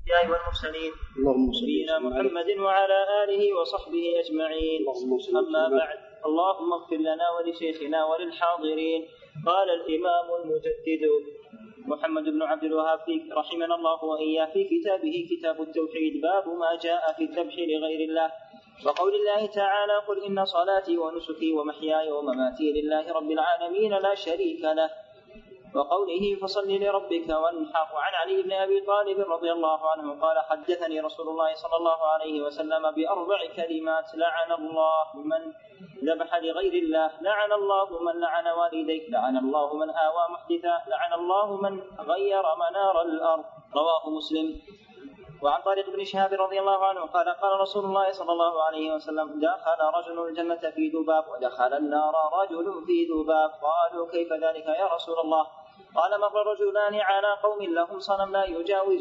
الأنبياء والمرسلين نبينا محمد وعلى آله وصحبه أجمعين. أما بعد، اللهم اغفر لنا ولشيخنا وللحاضرين. قال الإمام المجدد محمد بن عبد الوهاب رحمنا الله وإياه في كتابه كتاب التوحيد باب ما جاء في الذبح لغير الله، وقول الله تعالى: قل إن صلاتي ونسكي ومحياي ومماتي لله رب العالمين لا شريك له، وقوله: فصل لربك وانحر. وعن علي بن أبي طالب رضي الله عنه قال: حدثني رسول الله صلى الله عليه وسلم بأربع كلمات: لعن الله من ذبح لغير الله، لعن الله من لعن والديه، لعن الله من آوى محدثا، لعن الله من غير منار الأرض. رواه مسلم. وعن طارق بن شهاب رضي الله عنه قال: قال رسول الله صلى الله عليه وسلم: دخل رجل الجنة في ذباب ودخل النار رجل في ذباب. قالوا: كيف ذلك يا رسول الله؟ قال: مر رجلان على قوم لهم صنم لا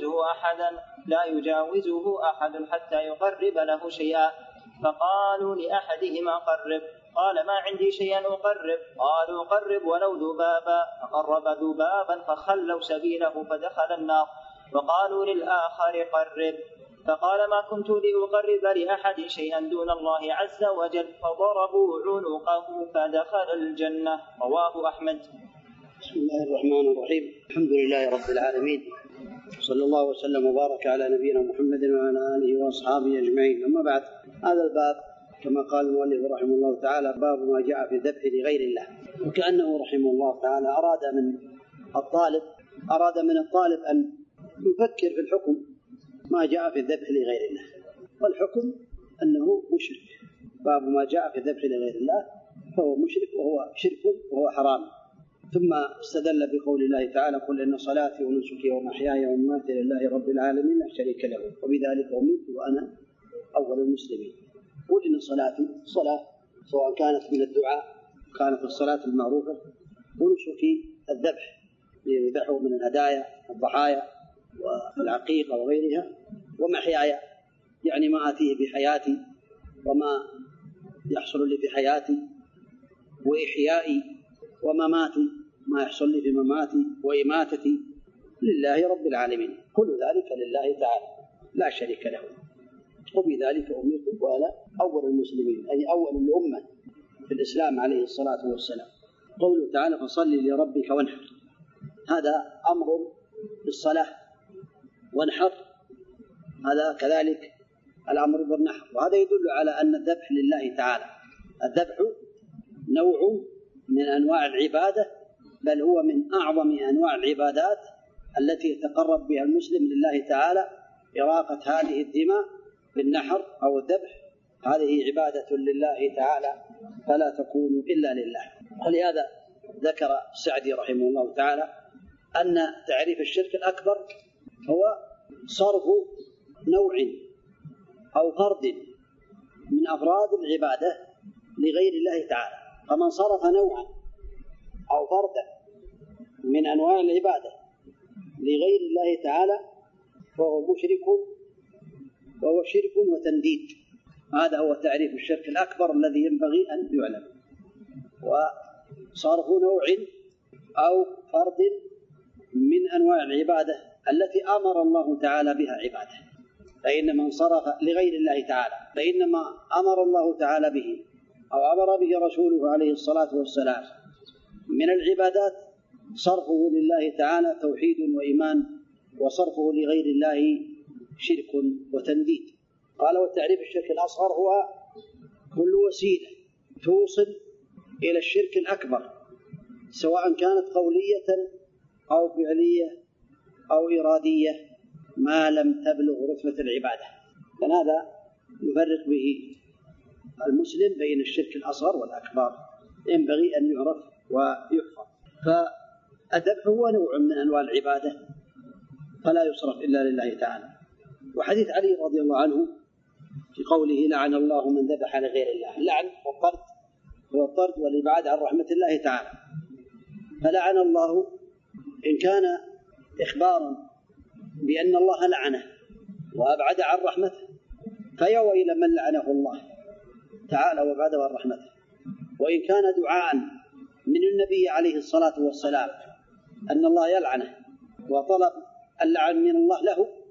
يجاوزه أحد حتى يقرب له شيئا، فقالوا لأحدهما: قرب. قال: ما عندي شيئا أقرب. قالوا: قرب ولو ذبابا. فقرب ذبابا فخلوا سبيله فدخل النار. وقالوا للآخر: قرب. فقال: ما كنت لأقرب لأحد شيئا دون الله عز وجل. فضربوا عنقه فدخل الجنة. رواه أحمد. بسم الله الرحمن الرحيم. الحمد لله رب العالمين، صلى الله وسلم وبارك على نبينا محمد وعلى آله وأصحابه أجمعين. أما بعد، هذا الباب كما قال المؤلف رحمه الله تعالى باب ما جاء في الذبح لغير الله. وكأنه رحمه الله تعالى أراد من الطالب أن يفكر في الحكم ما جاء في الذبح لغير الله، والحكم أنه مشرك. باب ما جاء في الذبح لغير الله فهو مشرك وهو شرك وهو حرام. ثم استدل بقول الله تعالى: قل إن صلاتي ونسكي ومحياي ومماتي لله رب العالمين لا شريك له وبذلك أمرت وأنا أول المسلمين. قل إن صلاتي صلاة، سواء كانت من الدعاء كانت الصلاة المعروفة، ونسكي الذبح يذبحه من الهدايا الضحايا والعقيقة وغيرها، ومحياي يعني ما آتيه بحياتي وما يحصل لي في حياتي، وإحيائي ومماتي ما يحصل لي في مماتي، وإماتتي لله رب العالمين، كل ذلك لله تعالى لا شريك له وبذلك أمرت وأنا أول المسلمين، أي أول الأمة في الإسلام عليه الصلاة والسلام. قوله تعالى: فصل لربك وانحر، هذا أمر بالصلاة، وانحر هذا كذلك الأمر بالنحر. وهذا يدل على أن الذبح لله تعالى. الذبح نوع من أنواع العبادة، بل هو من أعظم أنواع العبادات التي يتقرب بها المسلم لله تعالى. إراقة هذه الدماء بالنحر أو الذبح هذه عبادة لله تعالى فلا تكون إلا لله. ولهذا ذكر السعدي رحمه الله تعالى أن تعريف الشرك الأكبر هو صرف نوع أو فرد من أفراد العبادة لغير الله تعالى. فمن صرف نوعا أو فردا من أنواع العبادة لغير الله تعالى فهو مشرك، وهو شرك وتنديد. هذا هو تعريف الشرك الأكبر الذي ينبغي أن يعلم. وصرف نوع أو فرد من أنواع العبادة التي أمر الله تعالى بها عباده، فإن من صرف لغير الله تعالى فإنما أمر الله تعالى به أو أمر به رسوله عليه الصلاة والسلام من العبادات صرفه لله تعالى توحيد وإيمان، وصرفه لغير الله شرك وتنديد. قال: والتعريف الشرك الأصغر هو كل وسيلة توصل إلى الشرك الأكبر، سواء كانت قولية أو فعلية أو إرادية، ما لم تبلغ رتبة العبادة. فهذا يفرق به المسلم بين الشرك الأصغر والأكبر، ينبغي أن يعرف ويحفظ. فالذبح هو نوع من أنواع العبادة فلا يصرف إلا لله تعالى. وحديث علي رضي الله عنه في قوله: لعن الله من ذبح لغير الله. اللعن والطرد هو الطرد والإبعاد عن رحمة الله تعالى. فلعن الله إن كان إخبارا بأن الله لعنه وأبعد عن رحمته، فيا ويل من لعنه الله تعالى وأبعد عن رحمته. وإن كان دعاء من النبي عليه الصلاة والسلام أن الله يلعنه وطلب اللعن من الله له،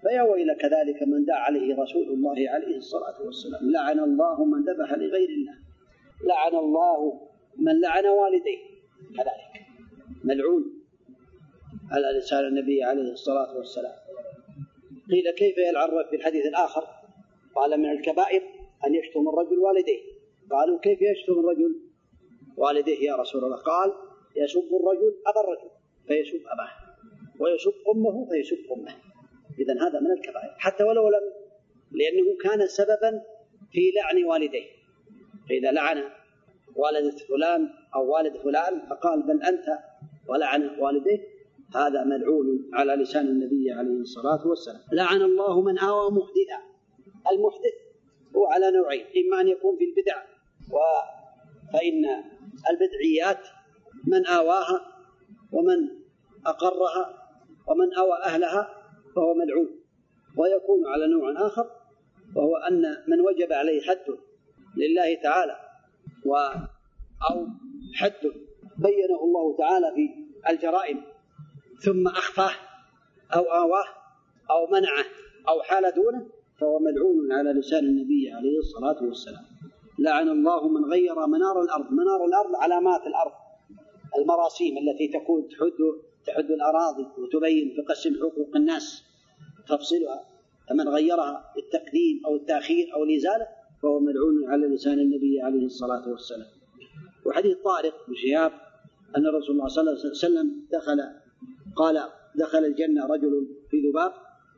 فيا ويل كذلك من دعا عليه رسول الله عليه الصلاة والسلام: لعن الله من ذبح لغير الله، لعن الله من لعن والديه، كذلك ملعون على لسان النبي عليه الصلاة والسلام. قيل: كيف يلعن الرجل؟ في الحديث الآخر قال: من الكبائر أن يشتم الرجل والديه. قالوا: كيف يشتم الرجل والديه يا رسول الله؟ قال: يسب الرجل أبا الرجل فيسب أباه، ويسب أمه فيسب أمه. إذن هذا من الكبائر حتى ولو لم، لأنه كان سببا في لعن والديه. فإذا لعن والدة فلان أو والد فلان فقال: بل أنت، ولعن والديه، هذا ملعون على لسان النبي عليه الصلاة والسلام. لعن الله من آوى محدثا. المحدث هو على نوعين: إما أن يكون في البدع، فإن البدعيات من آواها ومن أقرها ومن أوى أهلها فهو ملعون. ويكون على نوع آخر، وهو أن من وجب عليه حد لله تعالى أو حد بينه الله تعالى في الجرائم ثم أخفاه أو آواه أو منعه أو حال دونه فهو ملعون على لسان النبي عليه الصلاة والسلام. لعن الله من غير منار الأرض. منار الأرض علامات الأرض، المراسيم التي تكون تحد الأراضي وتبين تقسم حقوق الناس تفصلها، فمن غيرها بالتقديم أو التأخير أو الإزالة فهو ملعون على لسان النبي عليه الصلاة والسلام. وحديث طارق بن شهاب أن رسول الله صلى الله عليه وسلم قال: دخل الجنة رجل في ذباب،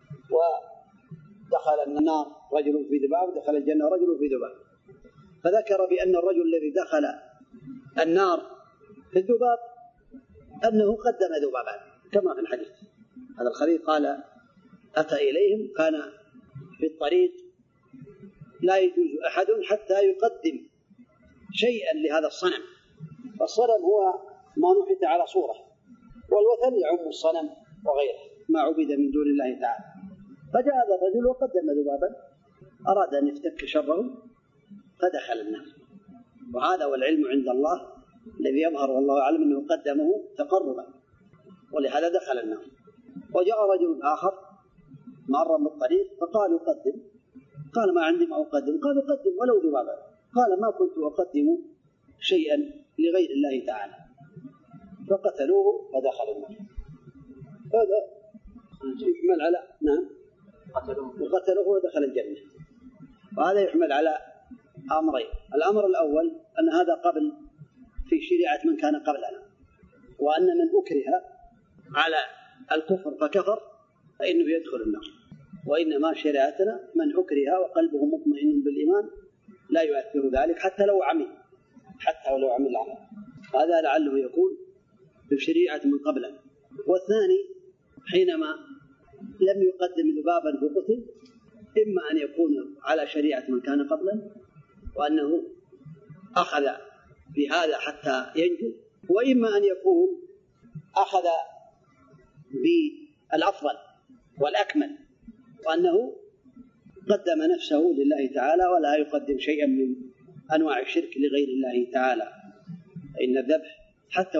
ودخل النار رجل في ذباب، ودخل الجنة رجل في ذباب. فذكر بأن الرجل الذي دخل النار في الذباب أنه قدم ذبابا كما في الحديث. هذا الخليل قال: أتى إليهم، كان في الطريق لا يجوز أحد حتى يقدم شيئا لهذا الصنم. الصنم هو ما نحت على صورة، والوثن يعم الصنم وغيره ما عبد من دون الله تعالى. فجاء هذا الرجل وقدم ذبابا، أراد أن يفتك شره فدخل النار. وهذا والعلم عند الله الذي يظهر والله أعلم أنه قدمه تقربا، ولهذا دخل النار. وجاء رجل آخر مر من الطريق فقال: يقدم. قال: ما عندي ما أقدم. قال: قدم ولو ذبابا. قال: ما كنت أقدم شيئا لغير الله تعالى. فقتلوه فدخل النار. هذا يحمل على وقتلوه ودخل الجنة. وهذا يحمل على أمرين: الأمر الأول أن هذا قبل في شريعة من كان قبلنا، وأن من أكره على الكفر فكفر فإنه يدخل النار. وإنما شريعتنا من أكره وقلبه مطمئن بالإيمان لا يؤثر ذلك حتى لو عمل العمل. هذا لعله يكون بشريعة من قبلنا. والثاني حينما لم يقدم ذبابا فقتل، إما أن يكون على شريعة من كان قبلنا وأنه أخذ بهذا حتى ينجو، وإما أن يكون أخذ بالأفضل والأكمل وأنه قدم نفسه لله تعالى ولا يقدم شيئا من أنواع الشرك لغير الله تعالى. فإن الذبح حتى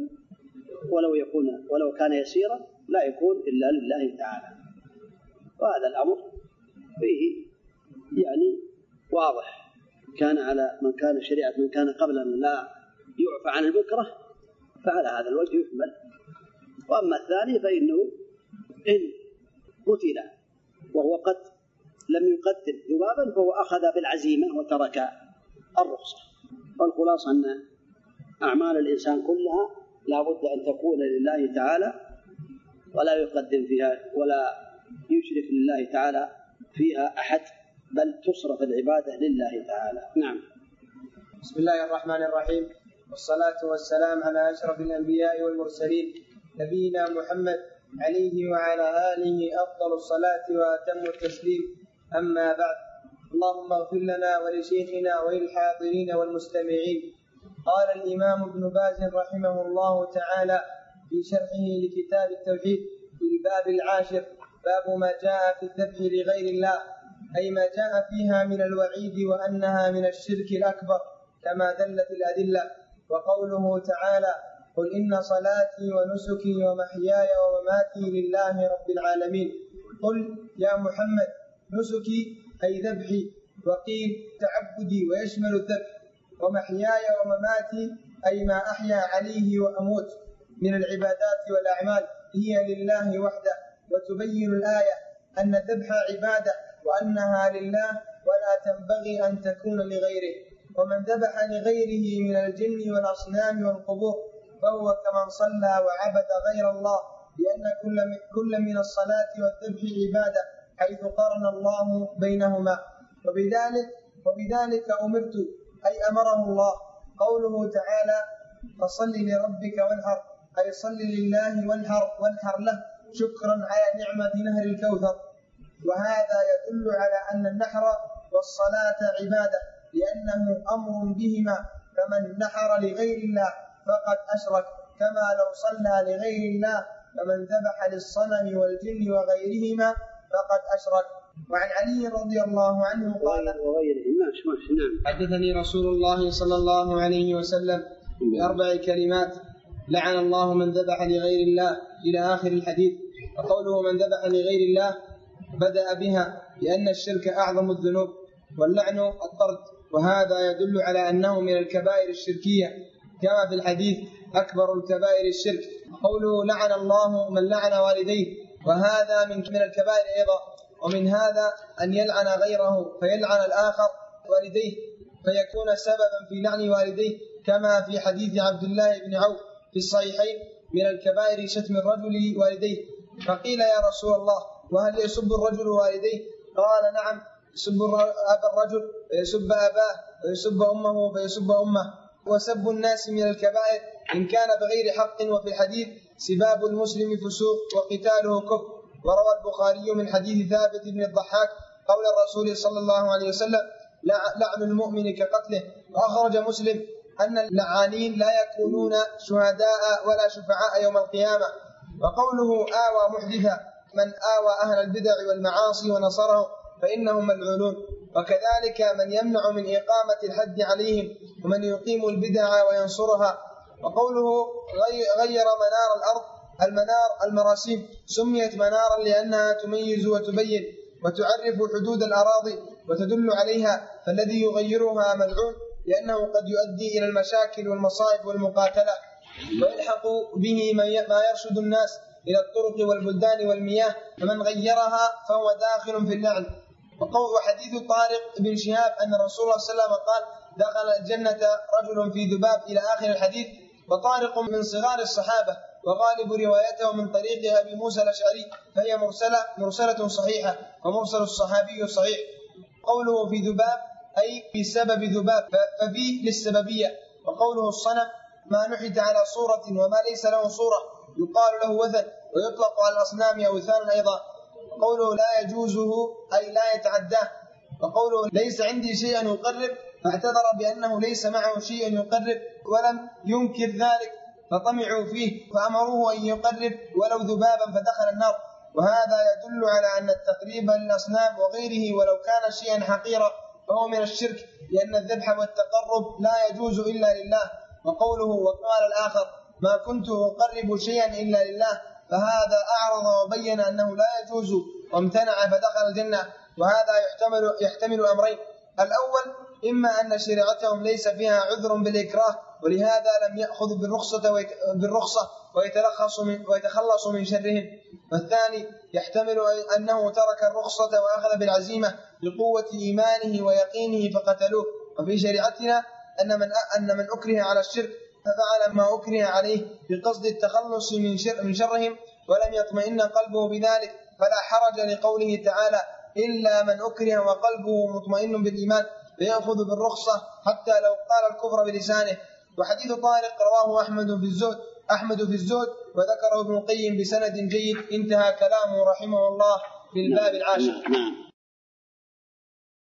ولو كان يسيرا لا يكون إلا لله تعالى. وهذا الأمر فيه يعني واضح، كان على من كان شريعة من كان قبلنا لا يعفى عن المكره، فعلى هذا الوجه يحمل. وأما الثاني فإنه إن قتل وهو قد لم يقدم ذبابا فهو أخذ بالعزيمة وترك الرخصة. والخلاصة أن أعمال الإنسان كلها لا بد أن تكون لله تعالى ولا يقدم فيها ولا يشرك لله تعالى فيها أحد، بل تصرف العبادة لله تعالى. نعم. بسم الله الرحمن الرحيم، والصلاة والسلام على أشرف الأنبياء والمرسلين نبينا محمد عليه وعلى آله أفضل الصلاة وأتم التسليم. أما بعد، اللهم اغفر لنا ولشيخنا وللحاضرين والمستمعين. قال الإمام ابن باز رحمه الله تعالى في شرحه لكتاب التوحيد في الباب العاشر: باب ما جاء في الذبح لغير الله، أي ما جاء فيها من الوعيد وأنها من الشرك الأكبر كما دلت الأدلة. وقوله تعالى: قل إن صلاتي ونسكي ومحياي ومماتي لله رب العالمين. قل يا محمد نسكي أي ذبحي، وقيل تعبدي ويشمل الذبح، ومحياي ومماتي أي ما أحيا عليه وأموت من العبادات والأعمال هي لله وحده. وتبين الآية أن الذبح عبادة وأنها لله ولا تنبغي أن تكون لغيره. ومن ذبح لغيره من الجن والأصنام والقبور فهو كمن صلى وعبد غير الله، لأن كل من الصلاة والذبح عبادة حيث قرن الله بينهما. وبذلك أمرت أي أمره الله. قوله تعالى فصل لربك وانحر أي صل لله وانحر له شكرا على نعمة نهر الكوثر. وهذا يدل على أن النحر والصلاة عبادة لأنه أمر بهما، فمن نحر لغير الله فقد أشرك، كما لو صلى لغير الله فمن ذبح للصنم والجن وغيرهما فقد أشرك. وعن علي رضي الله عنه قال حدثني رسول الله صلى الله عليه وسلم بأربع كلمات: لعن الله من ذبح لغير الله إلى آخر الحديث. وقوله من ذبح لغير الله بدأ بها لأن الشرك أعظم الذنوب واللعن الطرد، وهذا يدل على أنه من الكبائر الشركية كما في الحديث أكبر الكبائر الشرك. قوله لعن الله من لعن والديه، وهذا من الكبائر أيضا. ومن هذا أن يلعن غيره فيلعن الآخر والديه فيكون سببا في لعن والديه، كما في حديث عبد الله بن عوف في الصحيحين من الكبائر شتم الرجل والديه. فقيل يا رسول الله وهل يسب الرجل والديه؟ قال نعم، يسب أبا الرجل فيسب أباه، ويسب أمه فيسب أمه. وسب الناس من الكبائر إن كان بغير حق. وفي الحديث سباب المسلم فسوق وقتاله كفر. وروى البخاري من حديث ثابت بن الضحاك قول الرسول صلى الله عليه وسلم لعن المؤمن كقتله. وأخرج مسلم أن اللعانين لا يكونون شهداء ولا شفعاء يوم القيامة. وقوله آوى محدثا، من آوى أهل البدع والمعاصي ونصرهم فإنهم ملعونون. وكذلك من يمنع من إقامة الحد عليهم، ومن يقيم البدع وينصرها. وقوله غير منار الأرض، المنار المراسيم سميت منارا لأنها تميز وتبين وتعرف حدود الأراضي وتدل عليها، فالذي يغيرها ملعون لأنه قد يؤدي إلى المشاكل والمصائب والمقاتلة، ويلحق به ما يرشد الناس إلى الطرق والبلدان والمياه، فمن غيرها فهو داخل في اللعن. وحديث طارق بن شهاب أن الرسول صلى الله عليه وسلم قال دخل الجنة رجل في ذباب إلى آخر الحديث. وطارق من صغار الصحابة، وغالب روايته من طريق أبي موسى الأشعري، فهي مرسلة صحيحة، ومرسل الصحابي صحيح. قوله في ذباب أي في سبب ذباب، ففي للسببية. وقوله الصنم ما نحت على صورة وما ليس له صورة يقال له وثن، ويطلق على الأصنام أوثانا أيضا. وقوله لا يجوزه أي لا يتعداه. وقوله ليس عندي شيء يقرب، فاعتذر بأنه ليس معه شيء يقرب ولم ينكر ذلك، فطمعوا فيه فأمروه أن يقرب ولو ذبابا فدخل النار. وهذا يدل على أن التقريب للأصنام وغيره ولو كان شيئا حقيرا فهو من الشرك، لأن الذبح والتقرب لا يجوز إلا لله. وقوله وقال الآخر ما كنت أقرب شيئا إلا لله، فهذا أعرض وبين أنه لا يجوز وامتنع فدخل الجنة. وهذا يحتمل أمرين: الأول إما أن شريعتهم ليس فيها عذر بالإكراه ولهذا لم يأخذ بالرخصة ويتخلص من شرهم. والثاني يحتمل أنه ترك الرخصة وأخذ بالعزيمة لقوة إيمانه ويقينه فقتلوه. وفي شريعتنا أن من أكره على الشرك ففعل ما أكره عليه بقصد التخلص من شرهم ولم يطمئن قلبه بذلك، فلا حرج لقوله تعالى إلا من أكره وقلبه مطمئن بالإيمان فيأخذ بالرخصة حتى لو قال الكفر بلسانه. وحديث طارق رواه أحمد في الزهد وذكره ابن القيم بسند جيد. انتهى كلامه رحمه الله في الباب العاشر.